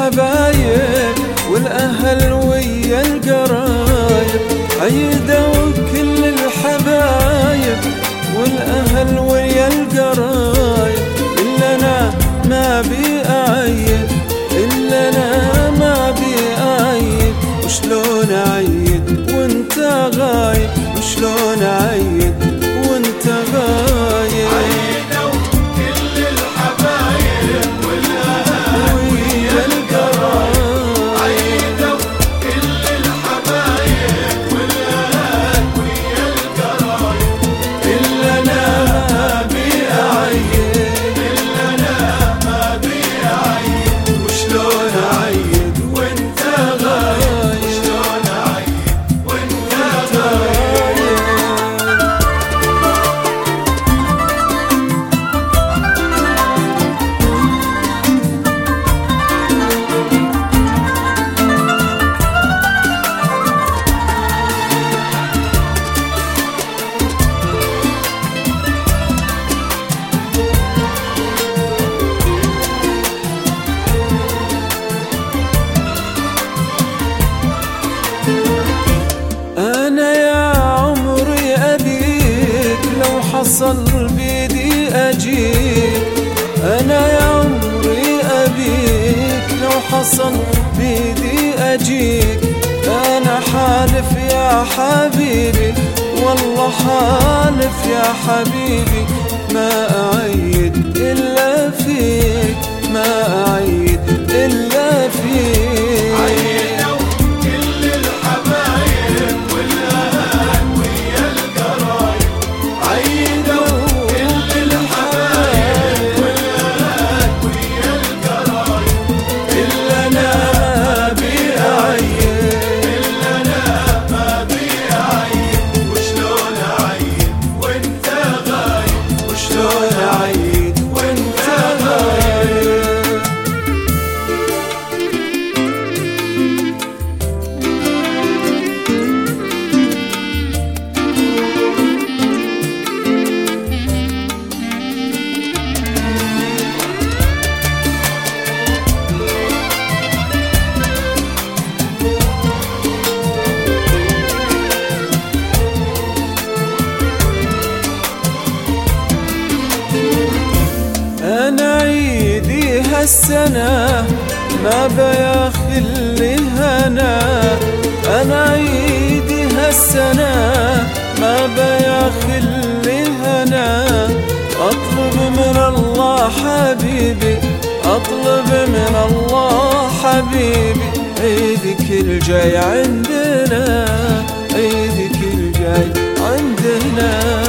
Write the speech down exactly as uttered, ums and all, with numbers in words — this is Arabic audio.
الحبايب والأهل ويا القرايب، عيدوا كل الحبايب والأهل ويا القرايب، إلا أنا ما بي أعيد، إلا أنا ما بي أعيد، وشلون أعيد وانت غايب، وشلون أعيد وانت غايب. عيدوا كل الحبايب والأهل ويا القرايب، عيدوا كل الحبايب والأهل ويا القرايب، إلا أنا ما بي أعيد، إلا أنا ما بي أعيد، وشلون أعيد وانت غايب، وشلون أعيد وانت غايب. أنا يا عمري أبيك لو حصل بيدي أجيك، أنا يا عمري أبيك لو حصل بيدي أجيك، أنا حالف يا حبيبي والله حالف يا حبيبي، ما أعيد إلا فيك، ما أعيد إلا فيك. عيدوا كل الحبايب والأهل ويا القرايب، عيدوا كل الحبايب والأهل ويا القرايب، إلا أنا ما بي أعيد، إلا أنا ما بي أعيد، وشلون أعيد وانت غايب، وشلون أعيد وانت غايب. أنا عيدي هالسنة ما بياخلي هنا، أنا عيدي هالسنة ما بياخلي هنا، أطلب من الله حبيبي، أطلب من الله حبيبي، عيدك الجاي عندنا، عيدك الجاي عندنا.